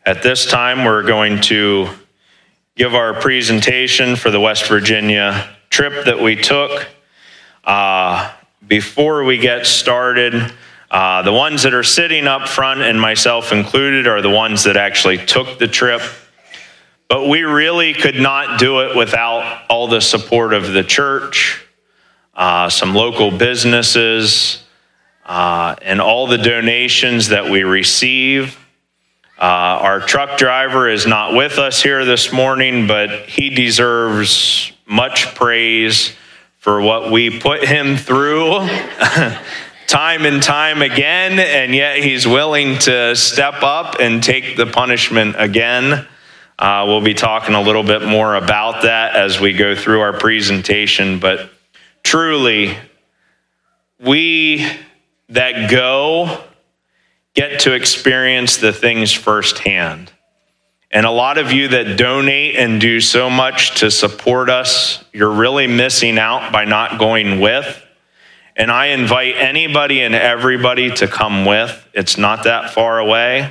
At this time, we're going to give our presentation for the West Virginia trip that we took. Before we get started, the ones that are sitting up front, and myself included, are the ones that actually took the trip. But we really could not do it without all the support of the church, some local businesses, and all the donations that we receive. Our truck driver is not with us here this morning, but he deserves much praise for what we put him through time and time again, and yet he's willing to step up and take the punishment again. We'll be talking a little bit more about that as we go through our presentation, but truly, we that go get to experience the things firsthand. And a lot of you that donate and do so much to support us, you're really missing out by not going with. And I invite anybody and everybody to come with. It's not that far away.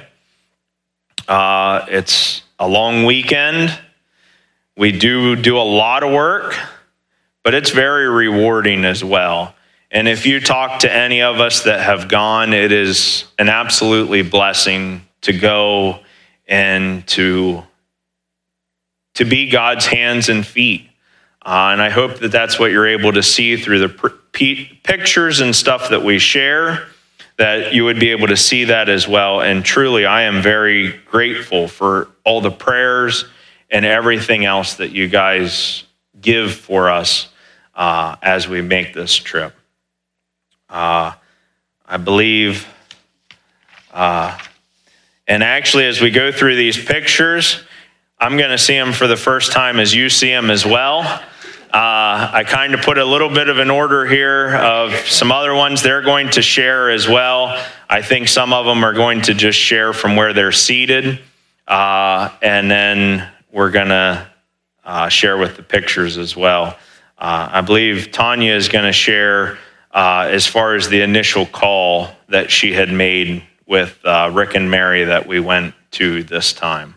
It's a long weekend. We do a lot of work, but it's very rewarding as well. And if you talk to any of us that have gone, it is an absolutely blessing to go and to be God's hands and feet. And I hope that that's what you're able to see through the pictures and stuff that we share, that you would be able to see that as well. And truly, I am very grateful for all the prayers and everything else that you guys give for us as we make this trip. I believe, and actually as we go through these pictures, I'm going to see them for the first time as you see them as well. I kind of put a little bit of an order here of some other ones they're going to share as well. I think some of them are going to just share from where they're seated, and then we're going to share with the pictures as well. I believe Tanya is going to share as far as the initial call that she had made with Rick and Mary that we went to this time.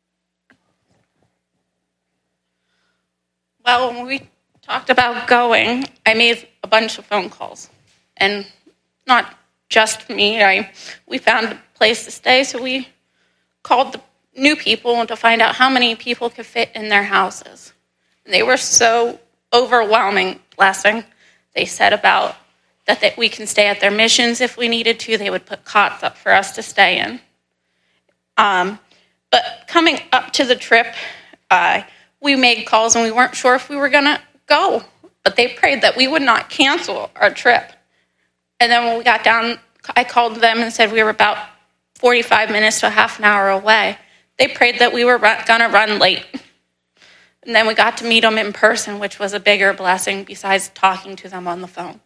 Well, when we talked about going, I made a bunch of phone calls. And not just me. We found a place to stay, so we called the new people to find out how many people could fit in their houses. And they were so overwhelming blessing. They said about that we can stay at their missions if we needed to. They would put cots up for us to stay in. But coming up to the trip, we made calls and we weren't sure if we were going to go. But they prayed that we would not cancel our trip. And then when we got down, I called them and said we were about 45 minutes to a half an hour away. They prayed that we were going to run late. And then we got to meet them in person, which was a bigger blessing besides talking to them on the phone.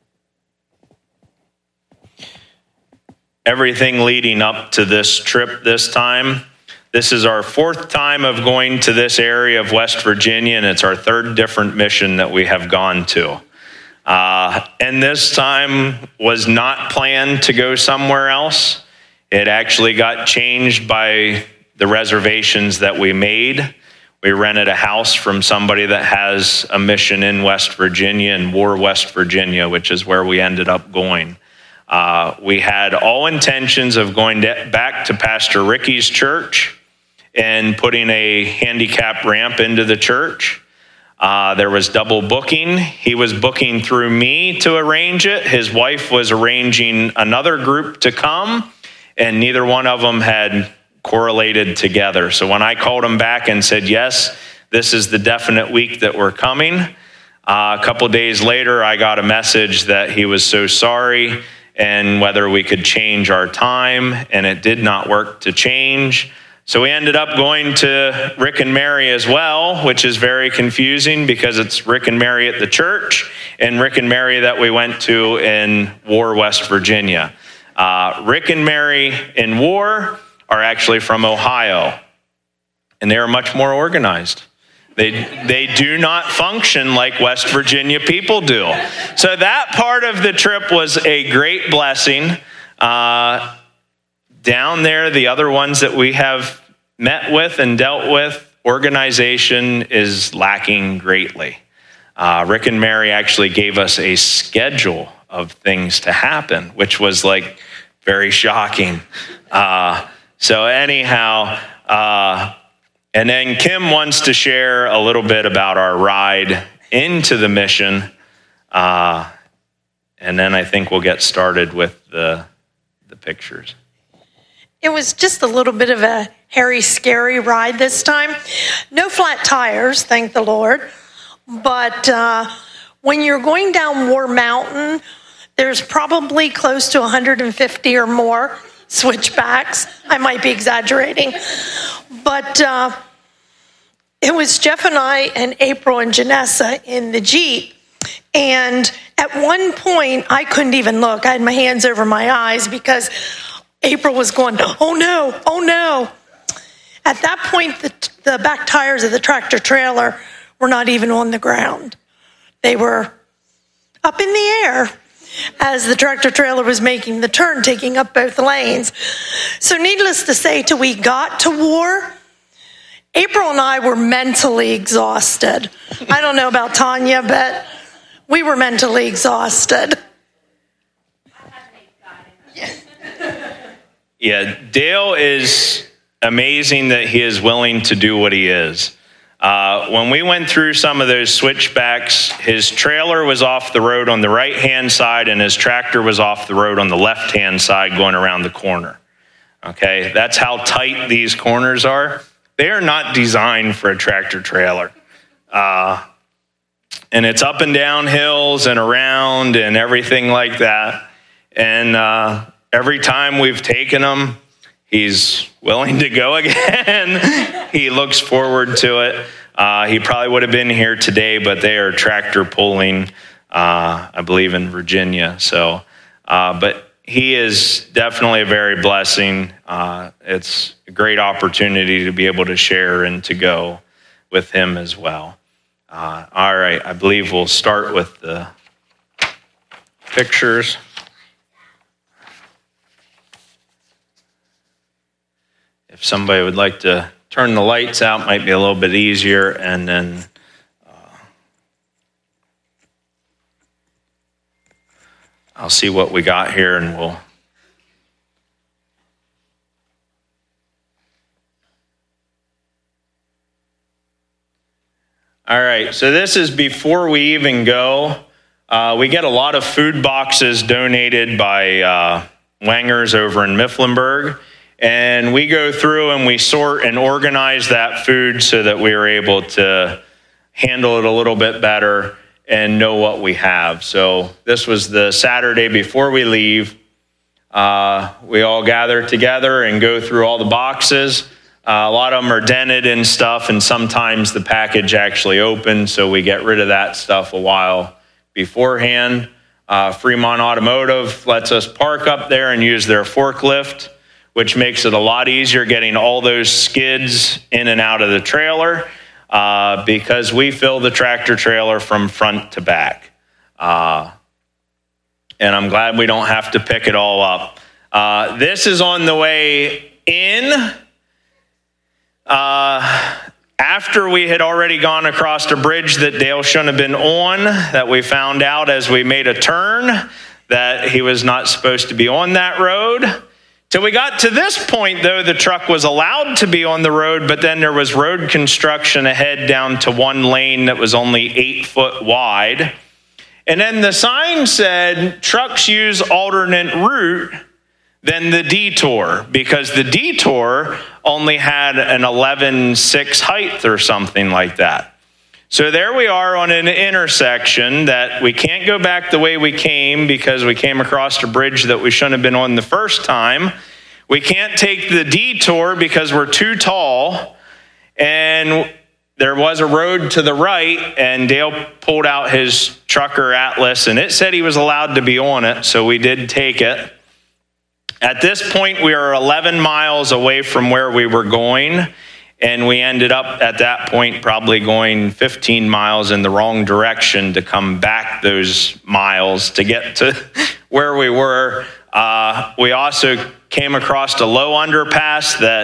Everything leading up to this trip this time. This is our fourth time of going to this area of West Virginia, and it's our third different mission that we have gone to. And this time was not planned to go somewhere else. It actually got changed by the reservations that we made. We rented a house from somebody that has a mission in West Virginia, in War, West Virginia, which is where we ended up going. We had all intentions of going back to Pastor Ricky's church and putting a handicap ramp into the church. There was double booking. He was booking through me to arrange it. His wife was arranging another group to come, and neither one of them had correlated together. So when I called him back and said, yes, this is the definite week that we're coming, a couple days later, I got a message that he was so sorry and whether we could change our time, and it did not work to change. So we ended up going to Rick and Mary as well, which is very confusing because it's Rick and Mary at the church and Rick and Mary that we went to in War, West Virginia. Rick and Mary in War are actually from Ohio, and they are much more organized. They do not function like West Virginia people do. So that part of the trip was a great blessing. Down there, the other ones that we have met with and dealt with, organization is lacking greatly. Rick and Mary actually gave us a schedule of things to happen, which was like very shocking. So anyhow, and then Kim wants to share a little bit about our ride into the mission. And then I think we'll get started with the pictures. It was just a little bit of a hairy, scary ride this time. No flat tires, thank the Lord. But when you're going down War Mountain, there's probably close to 150 or more switchbacks. I might be exaggerating. But it was Jeff and I and April and Janessa in the Jeep. And at one point, I couldn't even look. I had my hands over my eyes because April was going, oh no, oh no. At that point, the back tires of the tractor trailer were not even on the ground. They were up in the air as the tractor trailer was making the turn, taking up both lanes. So needless to say, till we got to War, April and I were mentally exhausted. I don't know about Tanya, but we were mentally exhausted. Yeah, Dale is amazing that he is willing to do what he is. When we went through some of those switchbacks, his trailer was off the road on the right-hand side and his tractor was off the road on the left-hand side going around the corner. Okay, that's how tight these corners are. They are not designed for a tractor trailer. And it's up and down hills and around and everything like that. And every time we've taken him, he's willing to go again. He looks forward to it. He probably would have been here today, but they are tractor pulling, I believe, in Virginia. So, but he is definitely a very blessing. It's a great opportunity to be able to share and to go with him as well. All right, I believe we'll start with the pictures. If somebody would like to turn the lights out, might be a little bit easier, and then I'll see what we got here, and we'll. All right, so this is before we even go. We get a lot of food boxes donated by Wangers over in Mifflinburg, and we go through and we sort and organize that food so that we are able to handle it a little bit better and know what we have. So this was the Saturday before we leave. We all gather together and go through all the boxes. A lot of them are dented and stuff, and sometimes the package actually opens, so we get rid of that stuff a while beforehand. Fremont Automotive lets us park up there and use their forklift, which makes it a lot easier getting all those skids in and out of the trailer because we fill the tractor trailer from front to back. And I'm glad we don't have to pick it all up. This is on the way in. After we had already gone across a bridge that Dale shouldn't have been on, that we found out as we made a turn that he was not supposed to be on that road. Till we got to this point, though, the truck was allowed to be on the road, but then there was road construction ahead down to one lane that was only 8 foot wide. And then the sign said, trucks use alternate route than the detour, because the detour only had an 11.6 height or something like that. So there we are on an intersection that we can't go back the way we came because we came across a bridge that we shouldn't have been on the first time. We can't take the detour because we're too tall. And there was a road to the right, and Dale pulled out his trucker atlas, and it said he was allowed to be on it, so we did take it. At this point, we are 11 miles away from where we were going, and we ended up at that point probably going 15 miles in the wrong direction to come back those miles to get to where we were. We also came across a low underpass that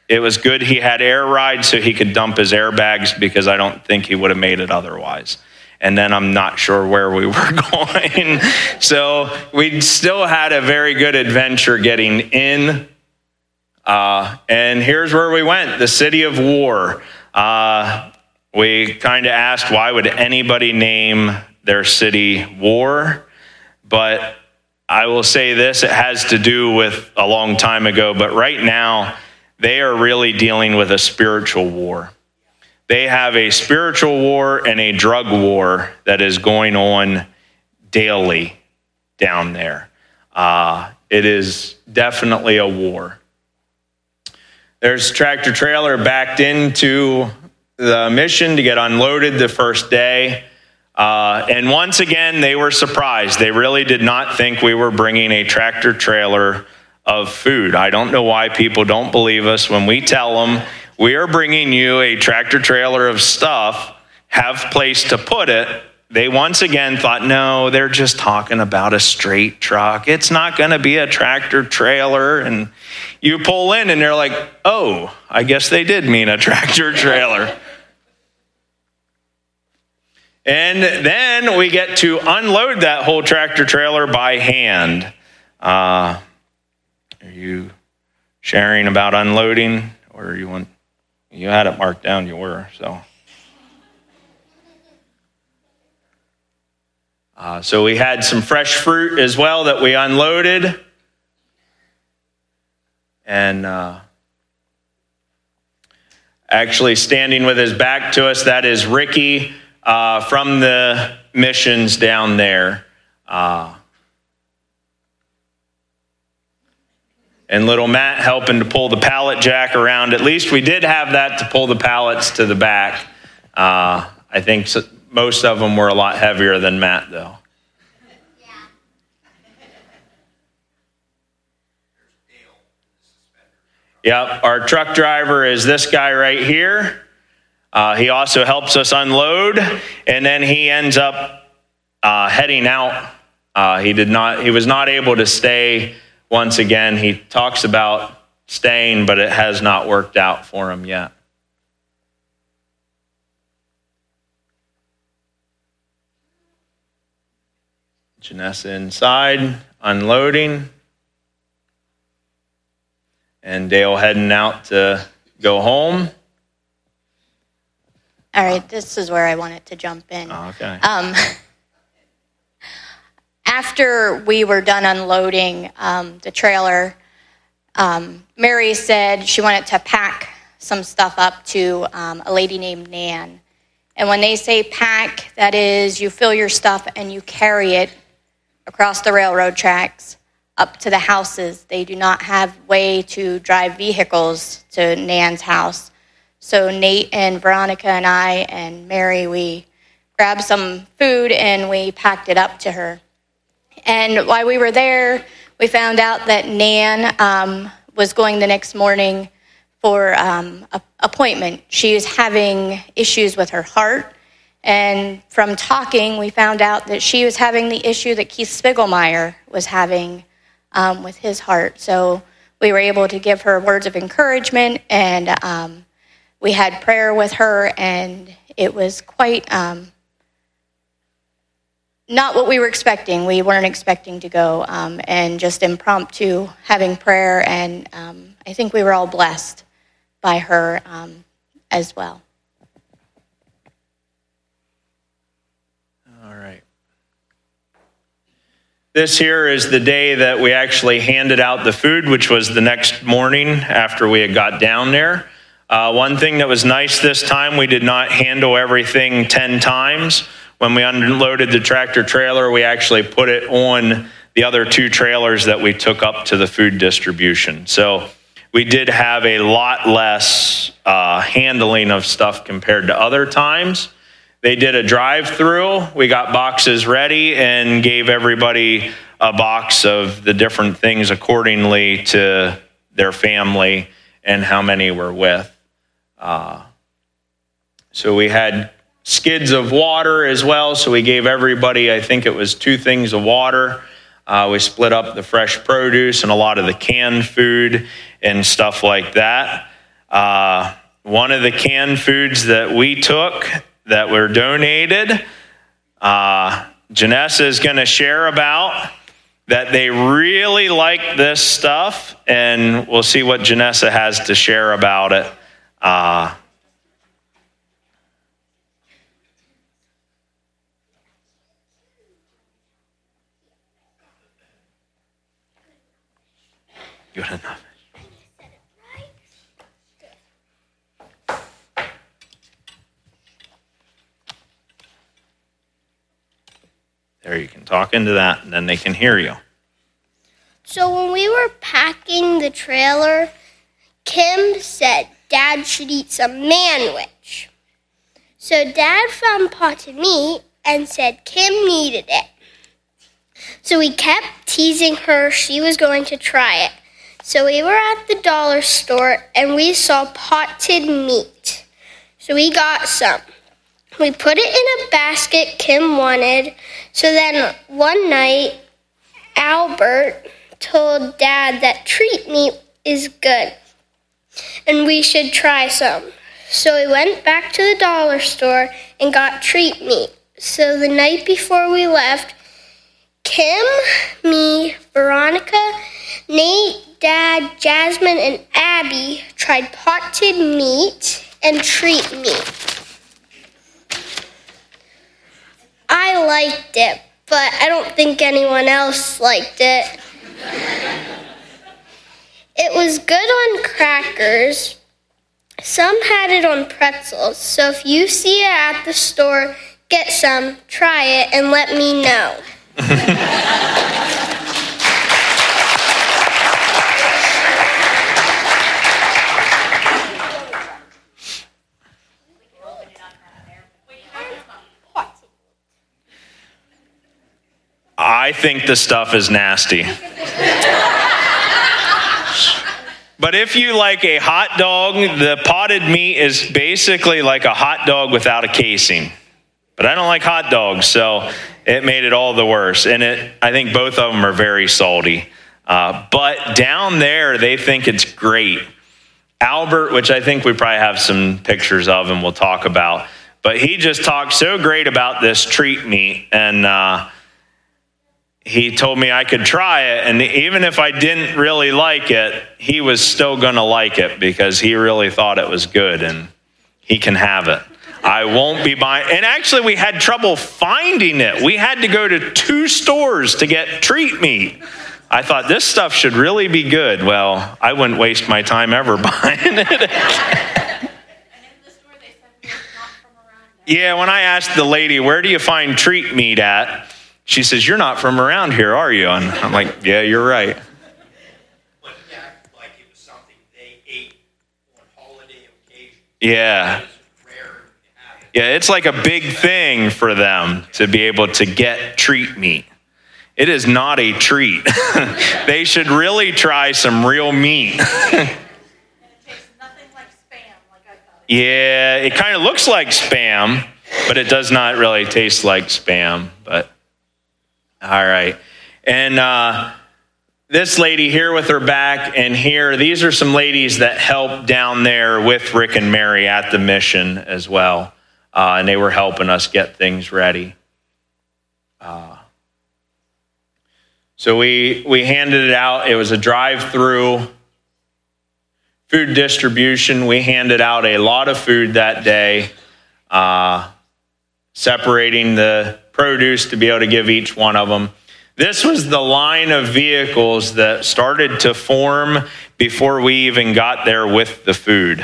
It was good he had air ride so he could dump his airbags, because I don't think he would have made it otherwise. And then I'm not sure where we were going. So we still had a very good adventure getting in. And here's where we went, the City of War. We kind of asked, why would anybody name their city War? But I will say this, it has to do with a long time ago, but right now, they are really dealing with a spiritual war. They have a spiritual war and a drug war that is going on daily down there. It is definitely a war. There's a tractor trailer backed into the mission to get unloaded the first day. And once again, they were surprised. They really did not think we were bringing a tractor trailer of food. I don't know why people don't believe us when we tell them we are bringing you a tractor trailer of stuff, have place to put it. They once again thought, no, they're just talking about a straight truck. It's not going to be a tractor trailer. And you pull in and they're like, oh, I guess they did mean a tractor trailer. And then we get to unload that whole tractor trailer by hand. Are you sharing about unloading, or you had it marked down, you were, so. So we had some fresh fruit as well that we unloaded. And actually standing with his back to us, that is Ricky from the missions down there. And little Matt helping to pull the pallet jack around. At least we did have that to pull the pallets to the back. I think most of them were a lot heavier than Matt, though. Yep, our truck driver is this guy right here. He also helps us unload, and then he ends up heading out. He was not able to stay. Once again, he talks about staying, but it has not worked out for him yet. Janessa inside, unloading. And Dale heading out to go home. All right, this is where I wanted to jump in. Okay. After we were done unloading the trailer, Mary said she wanted to pack some stuff up to a lady named Nan. And when they say pack, that is you fill your stuff and you carry it across the railroad tracks up to the houses. They do not have way to drive vehicles to Nan's house. So Nate and Veronica and I and Mary, we grabbed some food and we packed it up to her. And while we were there, we found out that Nan was going the next morning for an appointment. She is having issues with her heart. And from talking, we found out that she was having the issue that Keith Spiegelmeyer was having with his heart. So we were able to give her words of encouragement, and we had prayer with her, and it was quite not what we were expecting. We weren't expecting to go, and just impromptu having prayer, and I think we were all blessed by her as well. All right. This here is the day that we actually handed out the food, which was the next morning after we had got down there. One thing that was nice this time, we did not handle everything 10 times. When we unloaded the tractor trailer, we actually put it on the other 2 trailers that we took up to the food distribution. So we did have a lot less handling of stuff compared to other times. They did a drive-through. We got boxes ready and gave everybody a box of the different things accordingly to their family and how many we're with. So we had skids of water as well, so we gave everybody, I think it was 2 things of water. We split up the fresh produce and a lot of the canned food and stuff like that. One of the canned foods that we took that were donated, Janessa is going to share about that they really like this stuff, and we'll see what Janessa has to share about it. Good enough. There, you can talk into that, and then they can hear you. So when we were packing the trailer, Kim said Dad should eat some manwich. So Dad found potted meat and said Kim needed it. So we kept teasing her she was going to try it. So we were at the dollar store and we saw potted meat. So we got some. We put it in a basket Kim wanted. So then one night, Albert told Dad that treat meat is good and we should try some. So we went back to the dollar store and got treat meat. So the night before we left, Kim, me, Veronica, Nate, Dad, Jasmine, and Abby tried potted meat and treat meat. I liked it, but I don't think anyone else liked it. It was good on crackers. Some had it on pretzels, so if you see it at the store, get some, try it, and let me know. I think the stuff is nasty. But if you like a hot dog, the potted meat is basically like a hot dog without a casing. But I don't like hot dogs, so it made it all the worse. And I think both of them are very salty. But down there, they think it's great. Albert, which I think we probably have some pictures of and we'll talk about, but he just talked so great about this treat meat, and he told me I could try it, and even if I didn't really like it, he was still going to like it because he really thought it was good, and he can have it. I won't be buying, and actually we had trouble finding it. We had to go to 2 stores to get treat meat. I thought this stuff should really be good. Well, I wouldn't waste my time ever buying it. Yeah, when I asked the lady, where do you find treat meat at? She says, you're not from around here, are you? And I'm like, yeah, you're right. But yeah, like it was something they ate on holiday occasion. Yeah. Yeah, it's like a big thing for them to be able to get treat meat. It is not a treat. They should really try some real meat. And it tastes nothing like Spam, like I thought. Yeah, it kind of looks like Spam, but it does not really taste like Spam. But all right. And this lady here with her back and here, these are some ladies that helped down there with Rick and Mary at the mission as well. And they were helping us get things ready. So we handed it out. It was a drive-through food distribution. We handed out a lot of food that day, separating the produce to be able to give each one of them. This was the line of vehicles that started to form before we even got there with the food.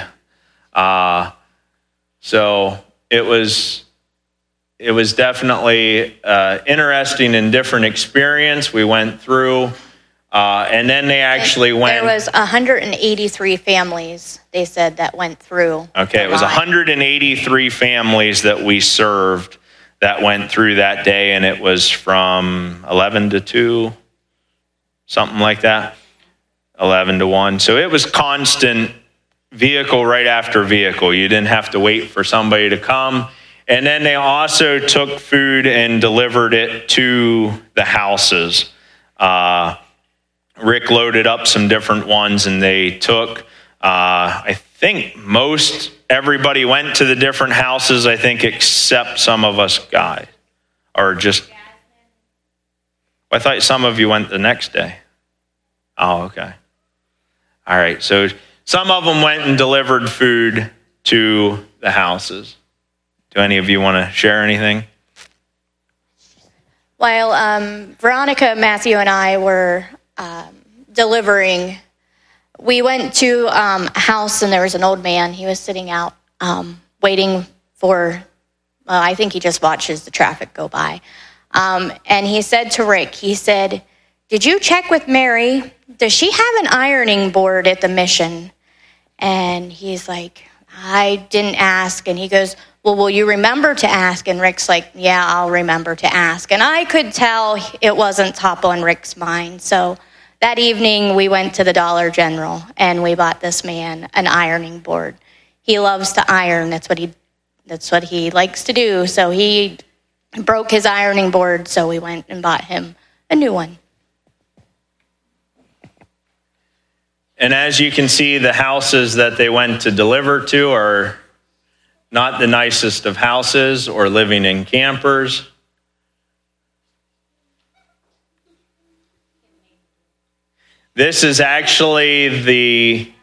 So it was definitely interesting and different experience. We went through, and then they actually went. There was 183 families, they said, that went through. Okay, it was 183 families that we served that went through that day, and it was from 11 to 2, something like that, 11 to 1. So it was constant vehicle right after vehicle. You didn't have to wait for somebody to come. And then they also took food and delivered it to the houses. Rick loaded up some different ones, and they took, I think everybody went to the different houses, I think, except some of us guys. Or just, I thought some of you went the next day. Oh, okay. All right, so some of them went and delivered food to the houses. Do any of you want to share anything? While Veronica, Matthew, and I were delivering, we went to a house and there was an old man. He was sitting out waiting for, I think he just watches the traffic go by. And he said to Rick, he said, "Did you check with Mary? Does she have an ironing board at the mission?" And he's like, "I didn't ask." And he goes, "Well, will you remember to ask?" And Rick's like, "Yeah, I'll remember to ask." And I could tell it wasn't top on Rick's mind. So that evening we went to the Dollar General and we bought this man an ironing board. He loves to iron. That's what he likes to do. So he broke his ironing board, so we went and bought him a new one. And as you can see, the houses that they went to deliver to are not the nicest of houses or living in campers. This is actually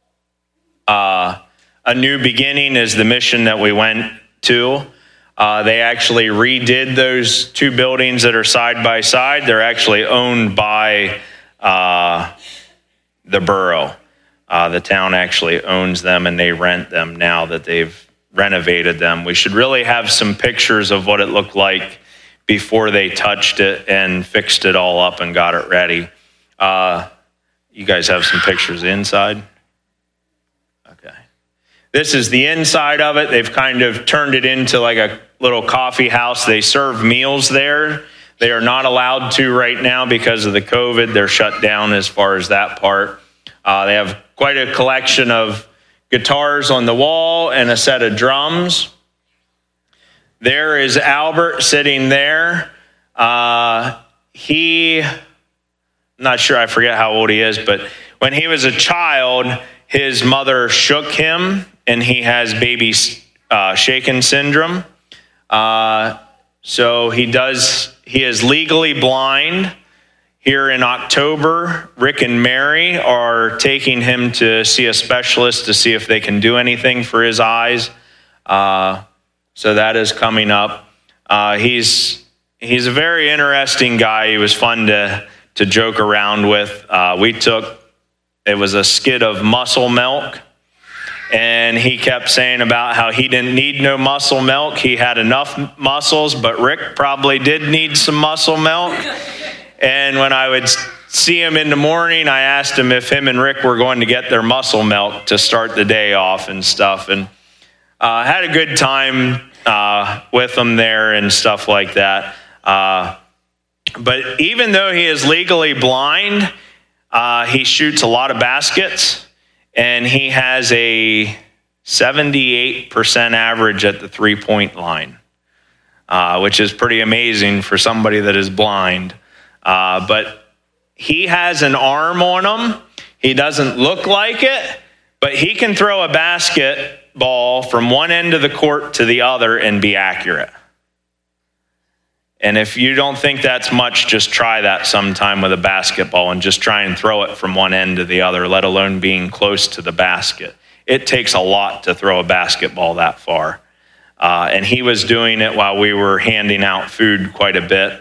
A New Beginning is the mission that we went to. They actually redid those two buildings that are side by side. They're actually owned by the borough. The town actually owns them and they rent them now that they've renovated them. We should really have some pictures of what it looked like before they touched it and fixed it all up and got it ready. You guys have some pictures inside? Okay. This is the inside of it. They've kind of turned it into like a little coffee house. They serve meals there. They are not allowed to right now because of the COVID. They're shut down as far as that part. They have quite a collection of guitars on the wall and a set of drums. There is Albert sitting there. I'm not sure, I forget how old he is, but when he was a child, his mother shook him and he has baby shaken syndrome. So he is legally blind. Here in October, Rick and Mary are taking him to see a specialist to see if they can do anything for his eyes. So that is coming up. He's a very interesting guy. He was fun to joke around with. It was a skid of muscle milk. And he kept saying about how he didn't need no muscle milk. He had enough muscles, but Rick probably did need some muscle milk. And when I would see him in the morning, I asked him if him and Rick were going to get their muscle milk to start the day off and stuff. And had a good time with them there and stuff like that. But even though he is legally blind, he shoots a lot of baskets. And he has a 78% average at the three-point line, which is pretty amazing for somebody that is blind. But he has an arm on him. He doesn't look like it, but he can throw a basketball from one end of the court to the other and be accurate. And if you don't think that's much, just try that sometime with a basketball and just try and throw it from one end to the other, let alone being close to the basket. It takes a lot to throw a basketball that far. And he was doing it while we were handing out food quite a bit.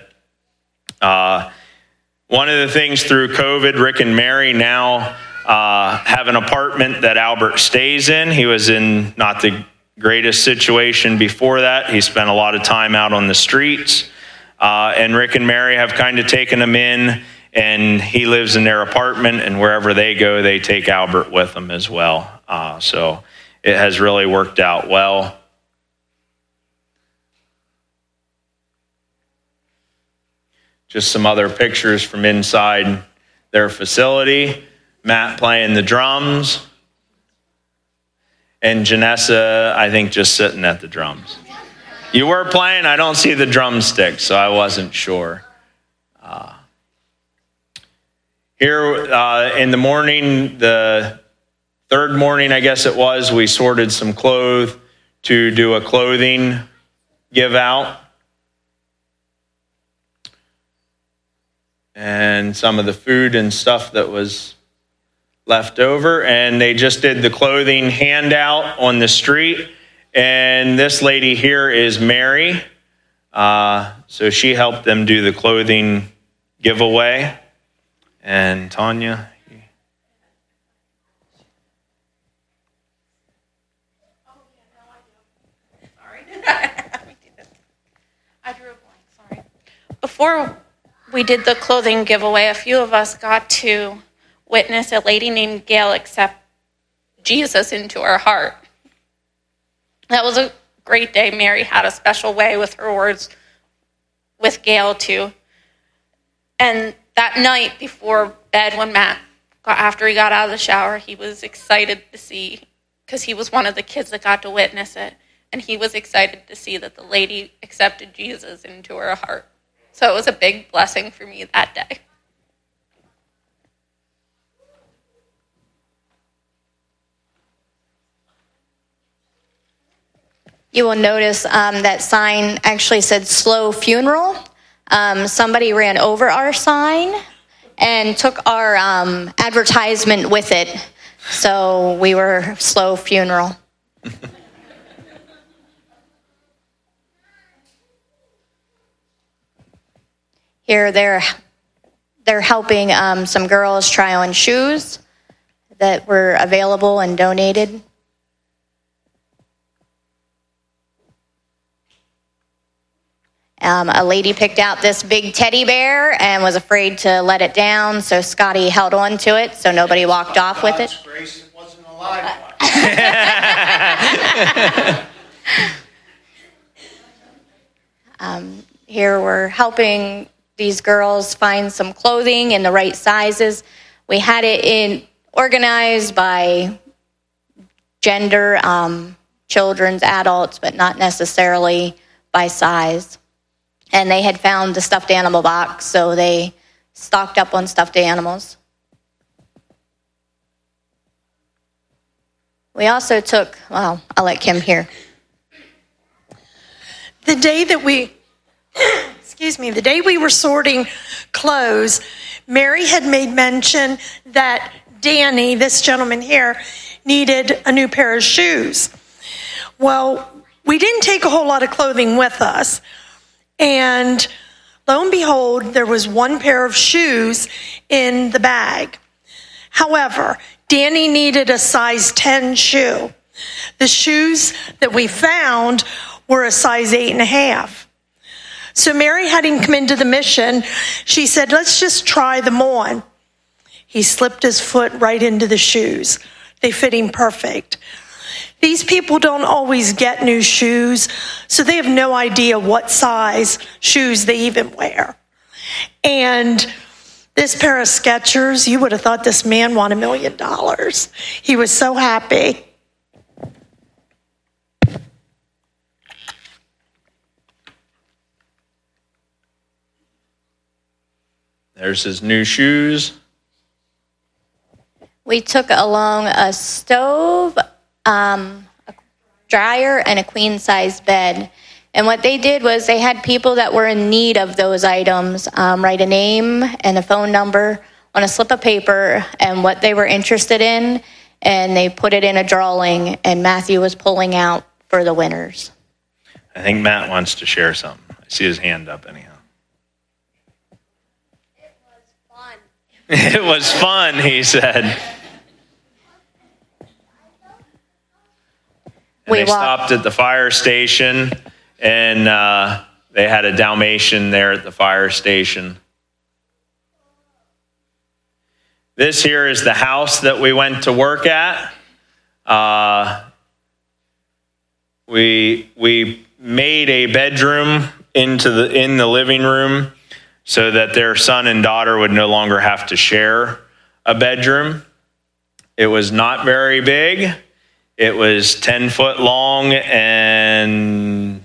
One of the things through COVID, Rick and Mary now have an apartment that Albert stays in. He was in not the greatest situation before that. He spent a lot of time out on the streets. And Rick and Mary have kind of taken him in, and he lives in their apartment, and wherever they go, they take Albert with them as well. So it has really worked out well. Just some other pictures from inside their facility. Matt playing the drums. And Janessa, I think, just sitting at the drums. You were playing? I don't see the drumsticks, so I wasn't sure. Here in the morning, the third morning, I guess it was, we sorted some clothes to do a clothing give out. And some of the food and stuff that was left over. And they just did the clothing handout on the street. And this lady here is Mary. So she helped them do the clothing giveaway. And Tanya. I drew a blank, sorry. Before we did the clothing giveaway, a few of us got to witness a lady named Gail accept Jesus into her heart. That was a great day. Mary had a special way with her words with Gail too. And that night before bed, when Matt after he got out of the shower, he was excited to see, because he was one of the kids that got to witness it, and he was excited to see that the lady accepted Jesus into her heart. So it was a big blessing for me that day. You will notice that sign actually said slow funeral. Somebody ran over our sign and took our advertisement with it. So we were slow funeral. Here they're helping some girls try on shoes that were available and donated. A lady picked out this big teddy bear and was afraid to let it down, so Scotty held on to it so nobody walked off with it. Grace, it wasn't a live one. Here we're helping these girls find some clothing in the right sizes. We had it organized by gender, children's, adults, but not necessarily by size. And they had found the stuffed animal box, so they stocked up on stuffed animals. We also took, well, I'll let Kim hear. The day that we, the day we were sorting clothes, Mary had made mention that Danny, this gentleman here, needed a new pair of shoes. Well, we didn't take a whole lot of clothing with us. And lo and behold, there was one pair of shoes in the bag. However, Danny needed a size 10 shoe. The shoes that we found were a size 8.5. So Mary had him come into the mission. She said, let's just try them on. He slipped his foot right into the shoes. They fit him perfect. These people don't always get new shoes, so they have no idea what size shoes they even wear. And this pair of Skechers, you would have thought this man won $1 million. He was so happy. There's his new shoes. We took along a stove, a dryer, and a queen-size bed. And what they did was they had people that were in need of those items write a name and a phone number on a slip of paper and what they were interested in, and they put it in a drawing, and Matthew was pulling out for the winners. I think Matt wants to share something. I see his hand up anyhow. It was fun. It was fun, he said. They stopped at the fire station, and they had a Dalmatian there at the fire station. This here is the house that we went to work at. We made a bedroom in the living room so that their son and daughter would no longer have to share a bedroom. It was not very big. It was 10 foot long and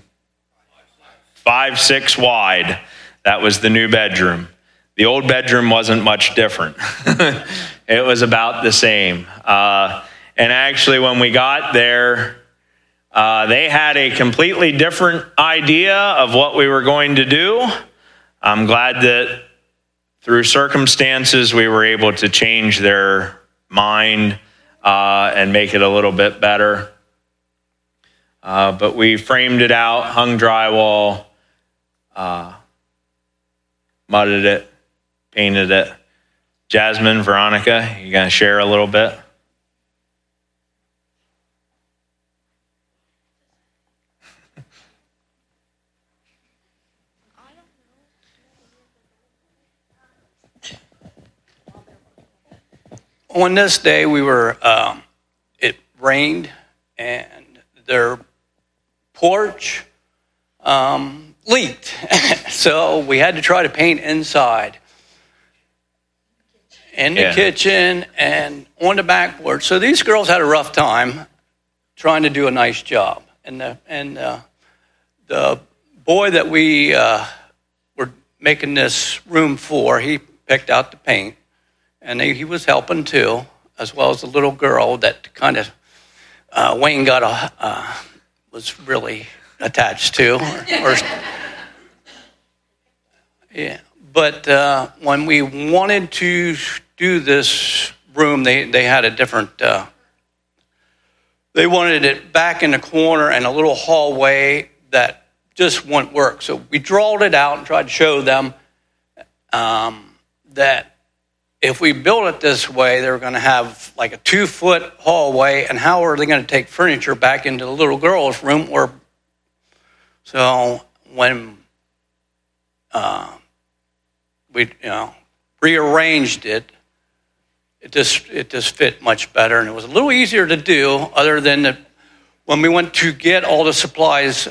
5-6 wide. That was the new bedroom. The old bedroom wasn't much different. It was about the same. And actually, when we got there, they had a completely different idea of what we were going to do. I'm glad that through circumstances, we were able to change their mind and make it a little bit better. But we framed it out, hung drywall, mudded it, painted it. Jasmine, Veronica, you going to share a little bit? On this day, it rained, and their porch leaked. So we had to try to paint inside, in the kitchen, and on the back porch. So these girls had a rough time trying to do a nice job. And the boy that we were making this room for, he picked out the paint. And he was helping too, as well as the little girl that kind of Wayne was really attached to. Yeah. But when we wanted to do this room, they had a different. They wanted it back in the corner and a little hallway that just wouldn't work. So we drawed it out and tried to show them that. If we build it this way, they're going to have like a 2-foot hallway, and how are they going to take furniture back into the little girl's room? So when we rearranged it, it just fit much better, and it was a little easier to do. Other than when we went to get all the supplies,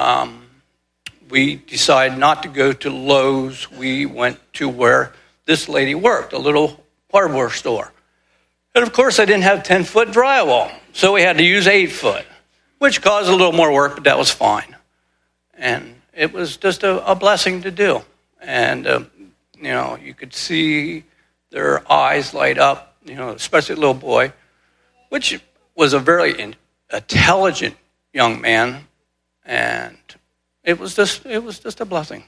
we decided not to go to Lowe's. We went to where this lady worked, a little hardware store. And of course, I didn't have 10-foot drywall, so we had to use 8-foot, which caused a little more work, but that was fine. And it was just a blessing to do. And, you could see their eyes light up, especially the little boy, which was a very intelligent young man. And it was just a blessing.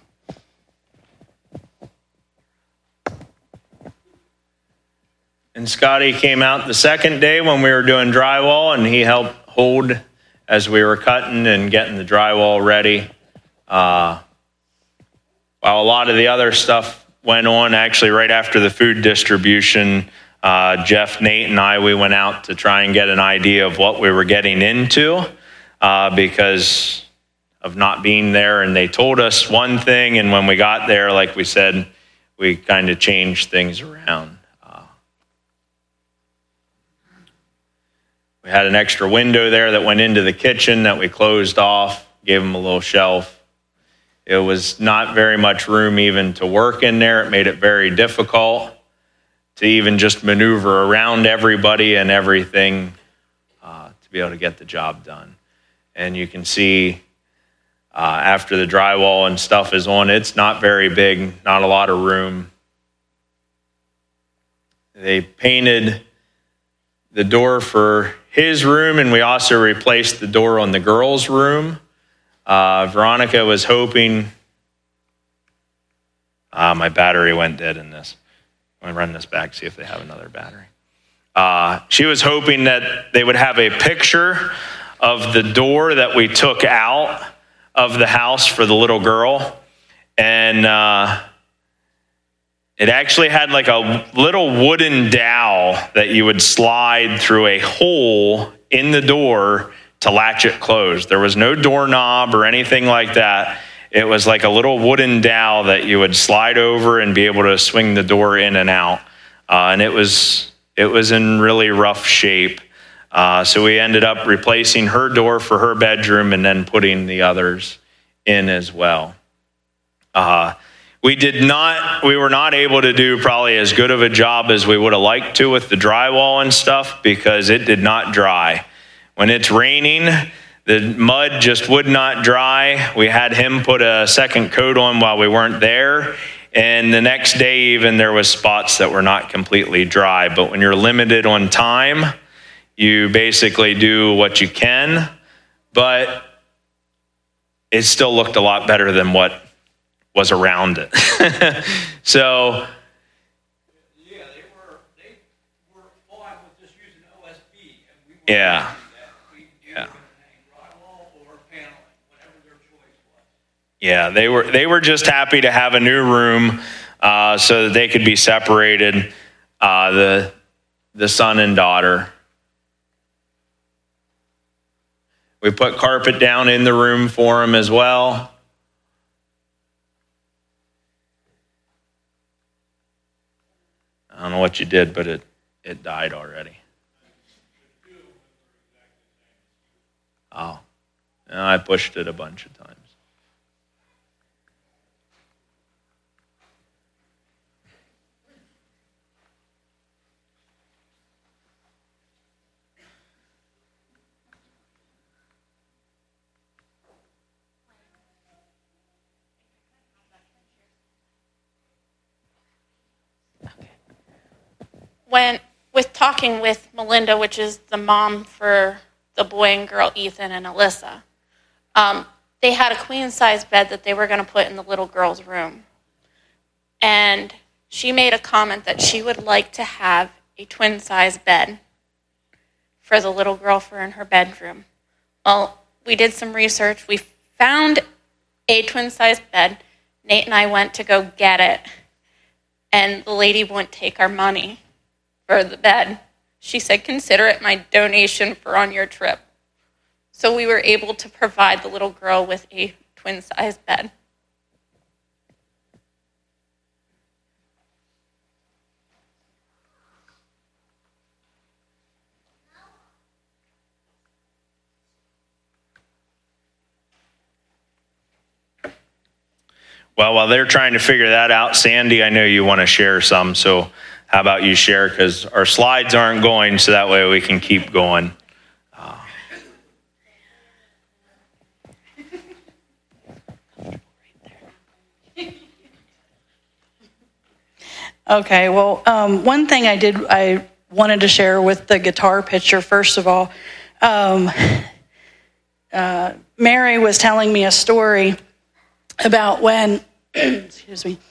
And Scotty came out the second day when we were doing drywall, and he helped hold as we were cutting and getting the drywall ready. While a lot of the other stuff went on, actually right after the food distribution, Jeff, Nate, and we went out to try and get an idea of what we were getting into because of not being there. And they told us one thing, and when we got there, like we said, we kind of changed things around. We had an extra window there that went into the kitchen that we closed off, gave them a little shelf. It was not very much room even to work in there. It made it very difficult to even just maneuver around everybody and everything to be able to get the job done. And you can see after the drywall and stuff is on, it's not very big, not a lot of room. They painted the door for his room, and we also replaced the door on the girls' room. Veronica was hoping, my battery went dead in this. Let me run this back, see if they have another battery. She was hoping that they would have a picture of the door that we took out of the house for the little girl. And it actually had like a little wooden dowel that you would slide through a hole in the door to latch it closed. There was no doorknob or anything like that. It was like a little wooden dowel that you would slide over and be able to swing the door in and out. And it was in really rough shape. So we ended up replacing her door for her bedroom and then putting the others in as well. We were not able to do probably as good of a job as we would have liked to with the drywall and stuff because it did not dry. When it's raining, the mud just would not dry. We had him put a second coat on while we weren't there. And the next day even there was spots that were not completely dry. But when you're limited on time, You basically do what you can, but it still looked a lot better than what was around it. So, yeah, they were fine with just using OSB. And we were yeah. Yeah. Drywall or paneling, whatever their choice was. Yeah, they were just happy to have a new room so that they could be separated, the son and daughter. We put carpet down in the room for them as well. I don't know what you did, but it died already. Oh, no, I pushed it a bunch of times. With talking with Melinda, which is the mom for the boy and girl, Ethan and Alyssa, they had a queen-size bed that they were going to put in the little girl's room. And she made a comment that she would like to have a twin-size bed for the little girl for in her bedroom. Well, we did some research. We found a twin-size bed. Nate and I went to go get it, and the lady wouldn't take our money for the bed. She said, consider it my donation for on your trip. So we were able to provide the little girl with a twin-size bed. Well, while they're trying to figure that out, Sandy, I know you want to share some, so how about you share, because our slides aren't going, so that way we can keep going. Okay, well, one thing I wanted to share with the guitar picture, first of all, Mary was telling me a story about when, excuse me,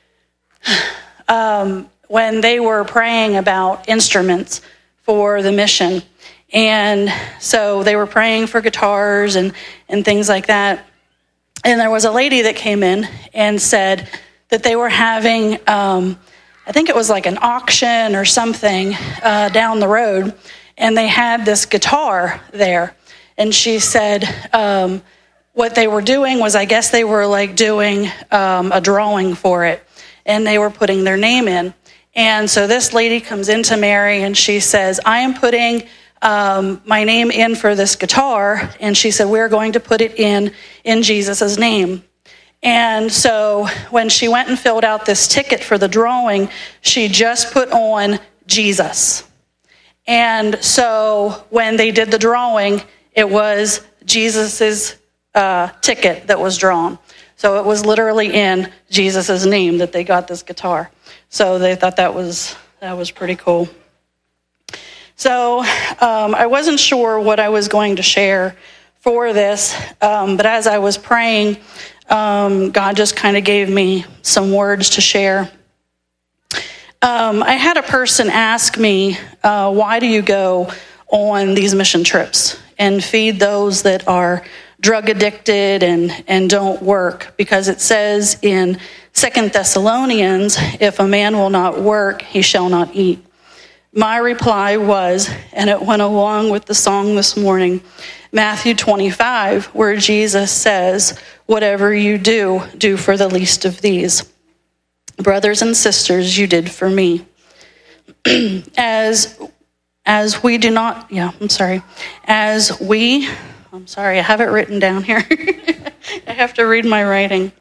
when they were praying about instruments for the mission. And so they were praying for guitars and things like that. And there was a lady that came in and said that they were having, I think it was like an auction or something down the road, and they had this guitar there. And she said what they were doing was, I guess they were like doing a drawing for it, and they were putting their name in. And so this lady comes into Mary and she says, I am putting my name in for this guitar. And she said, we're going to put it in Jesus' name. And so when she went and filled out this ticket for the drawing, she just put on Jesus. And so when they did the drawing, it was Jesus's ticket that was drawn. So it was literally in Jesus's name that they got this guitar. So they thought that was pretty cool. So I wasn't sure what I was going to share for this, but as I was praying, God just kind of gave me some words to share. I had a person ask me, why do you go on these mission trips and feed those that are drug addicted and don't work? Because it says in 2 Thessalonians, if a man will not work, he shall not eat. My reply was, and it went along with the song this morning, Matthew 25, where Jesus says, whatever you do, do for the least of these. Brothers and sisters, you did for me. As we do not, I have it written down here. I have to read my writing.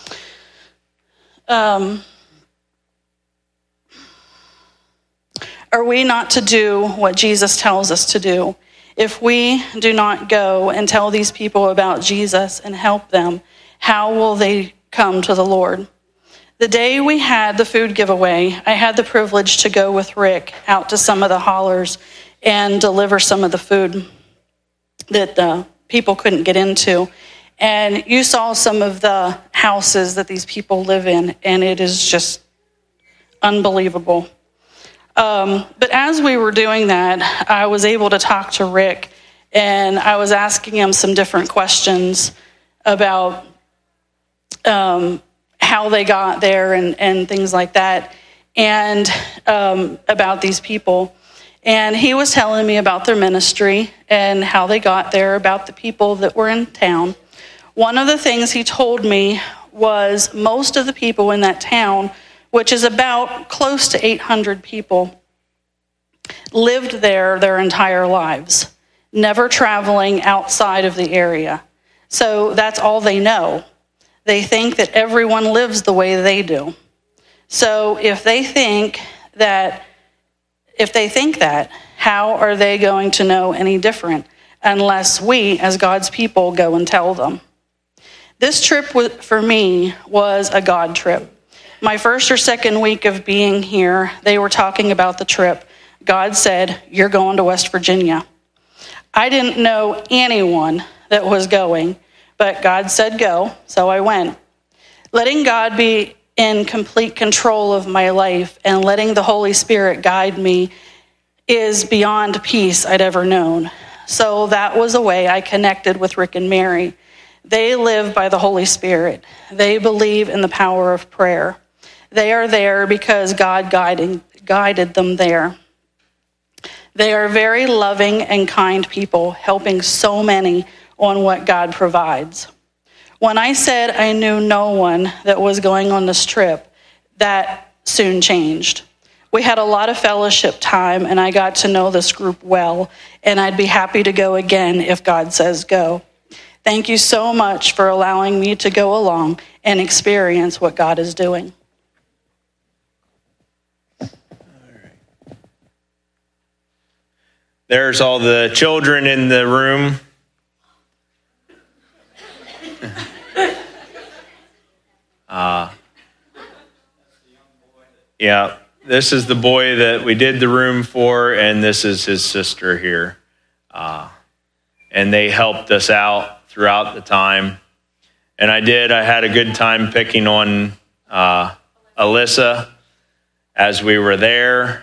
Are we not to do what Jesus tells us to do? If we do not go and tell these people about Jesus and help them, how will they come to the Lord? The day we had the food giveaway, I had the privilege to go with Rick out to some of the hollers and deliver some of the food that the people couldn't get into. And you saw some of the houses that these people live in, and it is just unbelievable. But as we were doing that, I was able to talk to Rick, and I was asking him some different questions about how they got there and things like that, and about these people. And he was telling me about their ministry and how they got there, about the people that were in town. One of the things he told me was most of the people in that town, which is about close to 800 people, lived there their entire lives, never traveling outside of the area. So that's all they know. They think that everyone lives the way they do. So if they think that, how are they going to know any different unless we, as God's people, go and tell them? This trip for me was a God trip. My first or second week of being here, they were talking about the trip. God said, "You're going to West Virginia." I didn't know anyone that was going, but God said go, so I went. Letting God be in complete control of my life and letting the Holy Spirit guide me is beyond peace I'd ever known. So that was a way I connected with Rick and Mary. They live by the Holy Spirit. They believe in the power of prayer. They are there because God guided them there. They are very loving and kind people, helping so many on what God provides. When I said I knew no one that was going on this trip, that soon changed. We had a lot of fellowship time, and I got to know this group well, and I'd be happy to go again if God says go. Thank you so much for allowing me to go along and experience what God is doing. There's all the children in the room. Yeah, this is the boy that we did the room for, and this is his sister here. And they helped us out throughout the time. And I had a good time picking on Alyssa as we were there.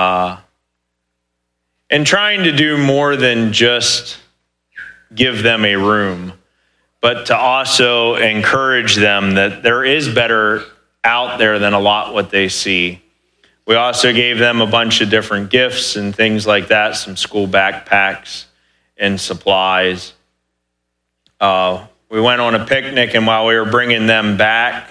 And trying to do more than just give them a room, but to also encourage them that there is better out there than a lot what they see. We also gave them a bunch of different gifts and things like that, some school backpacks and supplies. We went on a picnic, and while we were bringing them back,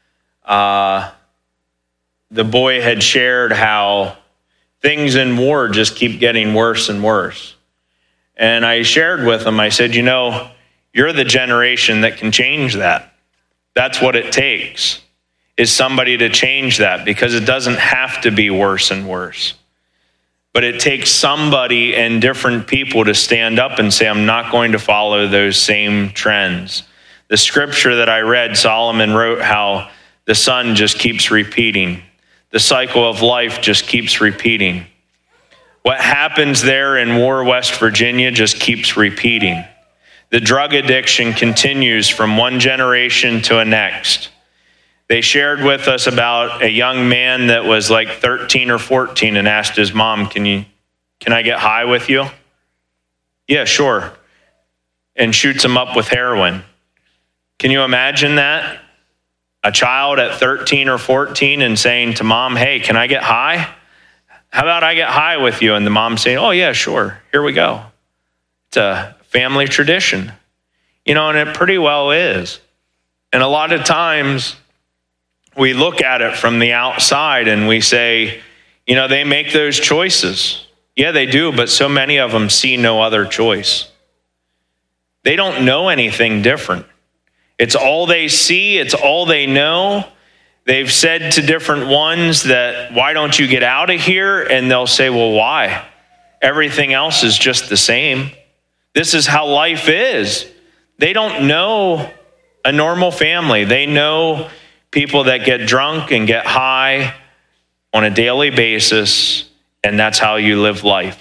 the boy had shared how things in war just keep getting worse and worse. And I shared with him, I said, you're the generation that can change that. That's what it takes, is somebody to change that, because it doesn't have to be worse and worse. But it takes somebody and different people to stand up and say, I'm not going to follow those same trends. The scripture that I read, Solomon wrote how the sun just keeps repeating. The cycle of life just keeps repeating. What happens there in War, West Virginia just keeps repeating. The drug addiction continues from one generation to the next. They shared with us about a young man that was like 13 or 14 and asked his mom, can I get high with you? Yeah, sure. And shoots him up with heroin. Can you imagine that? A child at 13 or 14 and saying to mom, hey, can I get high? How about I get high with you? And the mom saying, oh yeah, sure, here we go. It's a family tradition, and it pretty well is. And a lot of times we look at it from the outside and we say, they make those choices. Yeah, they do, but so many of them see no other choice. They don't know anything different. It's all they see, it's all they know. They've said to different ones that, why don't you get out of here? And they'll say, well, why? Everything else is just the same. This is how life is. They don't know a normal family. They know people that get drunk and get high on a daily basis, and that's how you live life.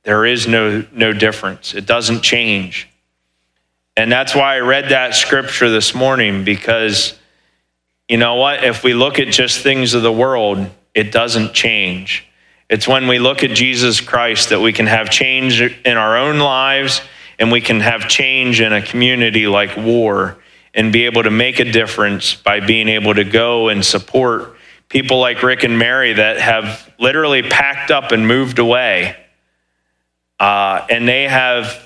there is no difference. It doesn't change. And that's why I read that scripture this morning, because you know what? If we look at just things of the world, it doesn't change. It's when we look at Jesus Christ that we can have change in our own lives, and we can have change in a community like War and be able to make a difference by being able to go and support people like Rick and Mary that have literally packed up and moved away. And they have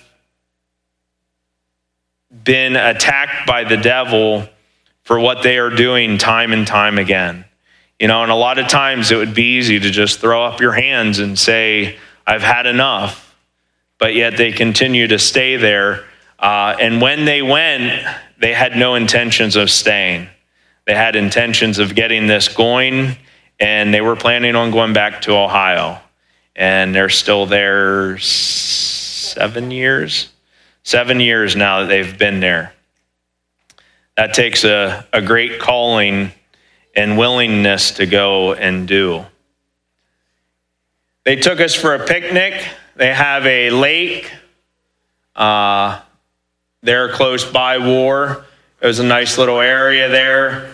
been attacked by the devil for what they are doing time and time again. You know, and a lot of times it would be easy to just throw up your hands and say, I've had enough. But yet they continue to stay there. And when they went, they had no intentions of staying. They had intentions of getting this going, and they were planning on going back to Ohio. And they're still there 7 years? 7 years now that they've been there. That takes a great calling and willingness to go and do. They took us for a picnic. They have a lake there close by War. It was a nice little area there.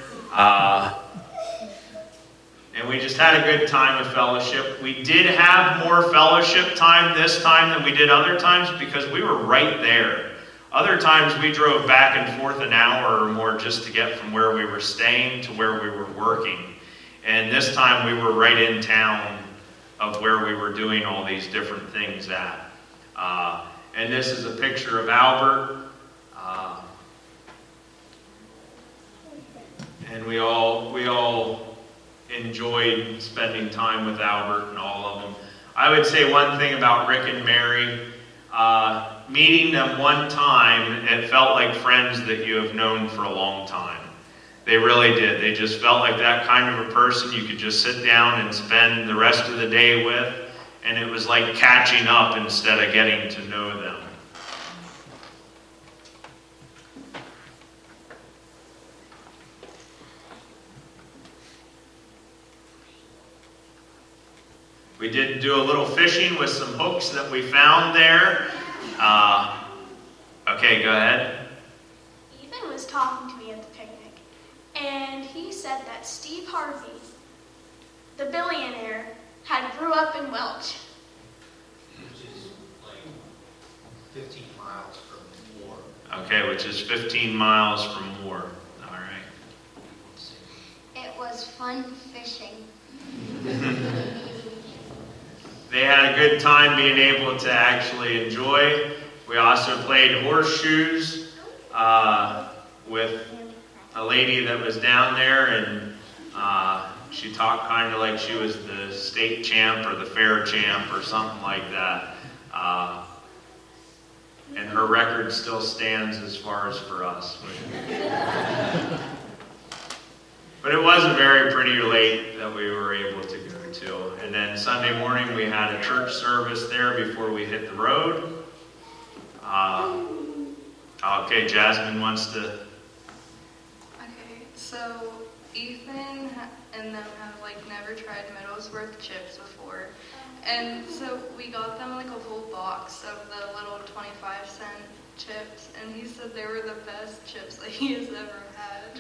And we just had a good time of fellowship. We did have more fellowship time this time than we did other times because we were right there. Other times we drove back and forth an hour or more just to get from where we were staying to where we were working. And this time we were right in town of where we were doing all these different things at. And this is a picture of Albert. And we all enjoyed spending time with Albert and all of them. I would say one thing about Rick and Mary, meeting them one time, it felt like friends that you have known for a long time. They really did. They just felt like that kind of a person you could just sit down and spend the rest of the day with, and it was like catching up instead of getting to know them. We did do a little fishing with some hooks that we found there. Okay, go ahead. Ethan was talking to me at the picnic, and he said that Steve Harvey, the billionaire, had grew up in Welch. Which is like 15 miles from War. Okay, which is 15 miles from War. All right. It was fun fishing. They had a good time being able to actually enjoy. We also played horseshoes with a lady that was down there, and she talked kind of like she was the state champ or the fair champ or something like that. And her record still stands as far as for us. But it was a very pretty lake that we were able to go to. And then Sunday morning we had a church service there before we hit the road. Okay, Jasmine wants to... Okay, so Ethan and them have never tried Middlesworth chips before. And so we got them a whole box of the little 25-cent chips, and he said they were the best chips that he has ever had.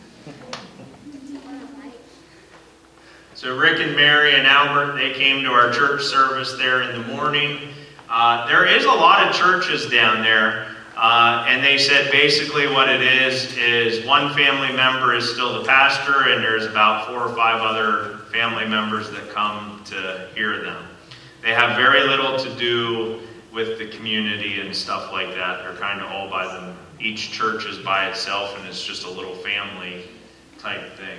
So Rick and Mary and Albert, they came to our church service there in the morning. There is a lot of churches down there, and they said basically what it is one family member is still the pastor, and there's about 4 or 5 other family members that come to hear them. They have very little to do with the community and stuff like that. They're kind of all by them. Each church is by itself, and it's just a little family type thing.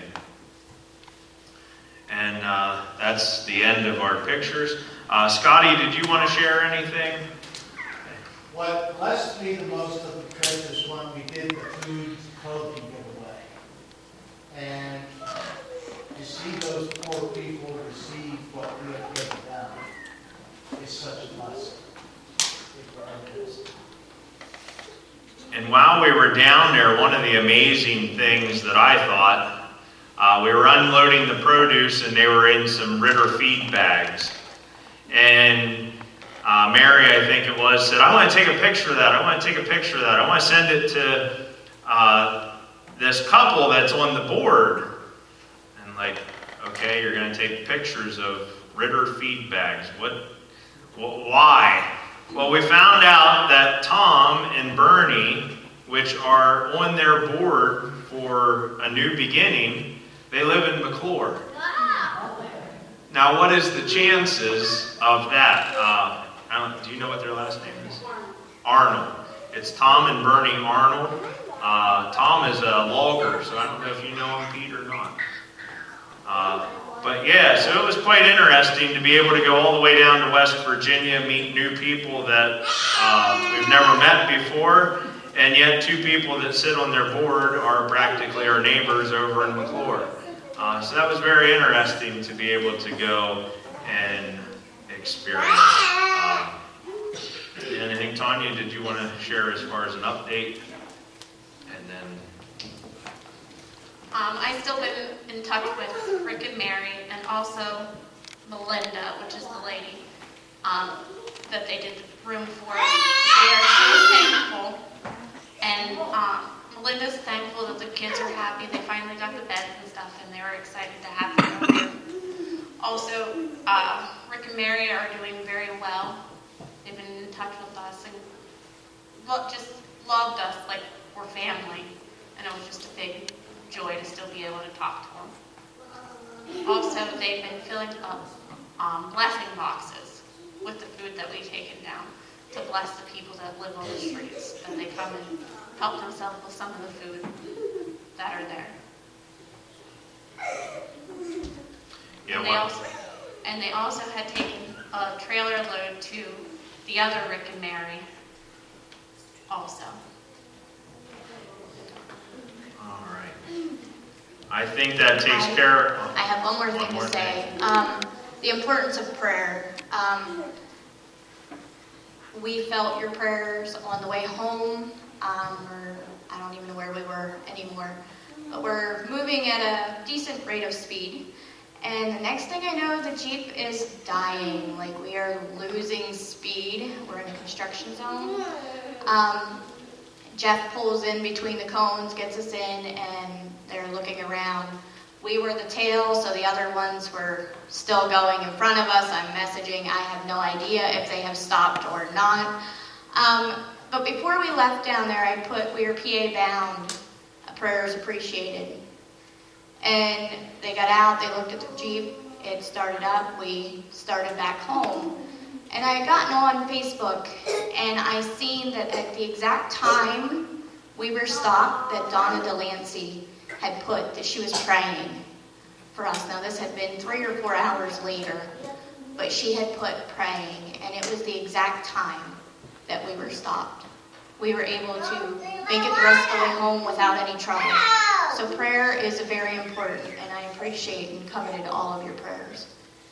And that's the end of our pictures. Scotty, did you want to share anything? What blessed me the most of the trip is when we did the food clothing giveaway. And to see those poor people receive what we have given them is such a blessing. And while we were down there, one of the amazing things that I thought, we were unloading the produce and they were in some Ritter feed bags. And Mary, I think it was, said, I want to take a picture of that. I want to take a picture of that. I want to send it to this couple that's on the board. And like, okay, you're going to take pictures of Ritter feed bags. Why? Well, we found out that Tom and Bernie, which are on their board for A New Beginning, they live in McClure. Now, what is the chances of that? Do you know what their last name is? Arnold. It's Tom and Bernie Arnold. Tom is a logger, so I don't know if you know him, Pete, or not. But yeah, so it was quite interesting to be able to go all the way down to West Virginia, meet new people that we've never met before, and yet two people that sit on their board are practically our neighbors over in McClure. So that was very interesting to be able to go and experience. Anything, Tanya, did you want to share as far as an update? And then... I still been in touch with Rick and Mary, and also Melinda, which is the lady that they did the room for. They are so thankful, and Melinda's thankful that the kids are happy. They finally got the beds and stuff, and they were excited to have them over here. Also, Rick and Mary are doing very well. They've been in touch with us and just loved us like we're family, and it was just a big joy to still be able to talk to them. Also, they've been filling up blessing boxes with the food that we've taken down to bless the people that live on the streets, that they come and help themselves with some of the food that are there. Yeah, and they also had taken a trailer load to the other Rick and Mary also. All right. I think that takes care of... I have one more thing to say. The importance of prayer. We felt your prayers on the way home. I don't even know where we were anymore. But we're moving at a decent rate of speed. And the next thing I know, the Jeep is dying. Like, we are losing speed. We're in a construction zone. Jeff pulls in between the cones, gets us in, and they're looking around. We were the tail, so the other ones were still going in front of us. I'm messaging. I have no idea if they have stopped or not. But before we left down there, I put, we are PA bound, prayers appreciated. And they got out, they looked at the Jeep, it started up, we started back home. And I had gotten on Facebook, and I seen that at the exact time we were stopped, that Donna Delancey had put that she was praying for us. Now this had been 3 or 4 hours later, but she had put praying, and it was the exact time that we were stopped. We were able to make it the rest of the way home without any trouble. So prayer is very important, and I appreciate and coveted all of your prayers.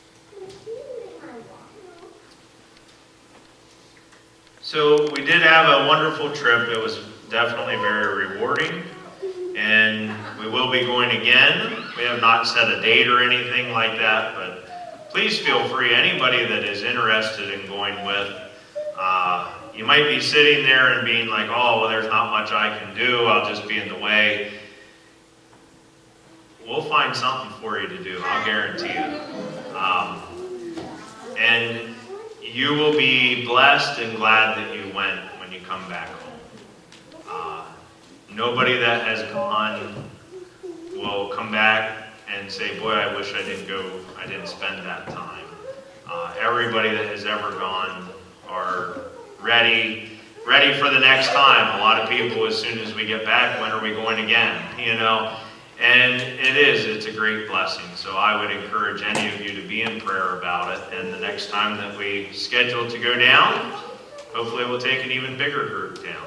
So we did have a wonderful trip. It was definitely very rewarding, and we will be going again. We have not set a date or anything like that, but please feel free. Anybody that is interested in going with, you might be sitting there and being like, oh, well, there's not much I can do. I'll just be in the way. We'll find something for you to do, I'll guarantee you. And you will be blessed and glad that you went when you come back home. Nobody that has gone will come back and say, boy, I wish I didn't spend that time. Everybody that has ever gone are ready for the next time. A lot of people, as soon as we get back, when are we going again? You know? And it's a great blessing. So I would encourage any of you to be in prayer about it. And the next time that we schedule to go down, hopefully we'll take an even bigger group down.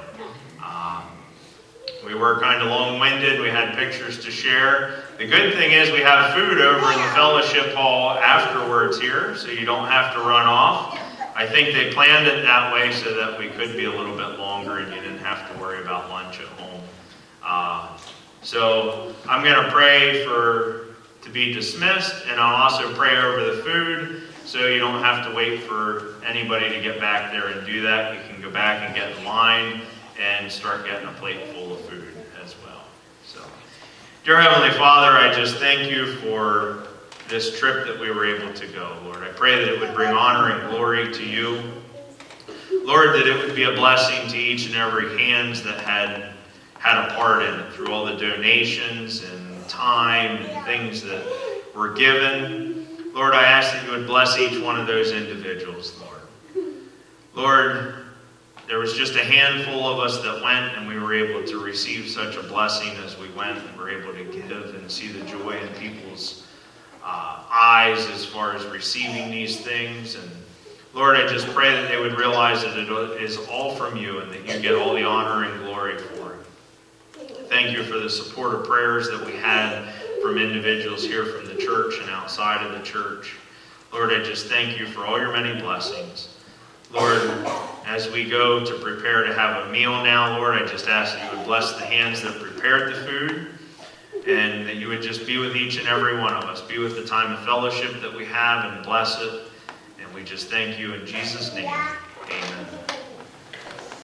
We were kind of long-winded. We had pictures to share. The good thing is we have food over in the fellowship hall afterwards here, so you don't have to run off. I think they planned it that way so that we could be a little bit longer and you didn't have to worry about lunch at home. So I'm going to pray to be dismissed, and I'll also pray over the food. so you don't have to wait for anybody to get back there and do that. You can go back and get in line and start getting a plate full of food as well. So, dear Heavenly Father, I just thank you for this trip that we were able to go, Lord. I pray that it would bring honor and glory to you. Lord, that it would be a blessing to each and every hands that had a part in it through all the donations and time and things that were given. Lord, I ask that you would bless each one of those individuals, Lord. Lord, there was just a handful of us that went, and we were able to receive such a blessing as we went, and were able to give and see the joy in people's eyes as far as receiving these things. And Lord, I just pray that they would realize that it is all from you and that you get all the honor and glory for it. Thank you for the supportive prayers that we had from individuals here from the church and outside of the church. Lord, I just thank you for all your many blessings. Lord, as we go to prepare to have a meal now, Lord, I just ask that you would bless the hands that prepared the food, and that you would just be with each and every one of us. Be with the time of fellowship that we have and bless it. And we just thank you in Jesus' name. Amen.